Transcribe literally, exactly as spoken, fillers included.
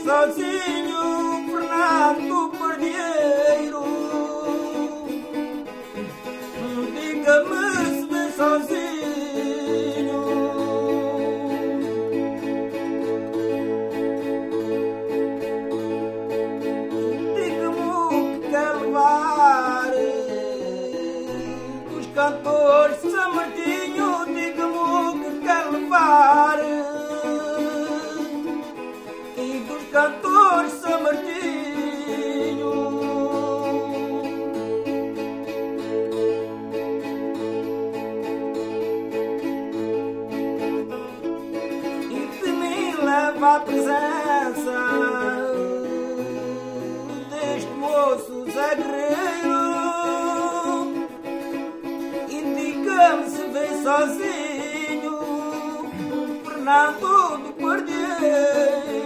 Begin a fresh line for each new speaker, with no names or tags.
sozinho, Fernando Pardieiro. Diga-me se vê sozinho. Diga-me o que quer levar dos cantores de São Martinho. Diga-me o que quer levar e dos cantores de São Martinho. E de mim leva a presença deste moço Zé Guerreiro. Indica-me se vem sozinho, Fernando do Pardieiro.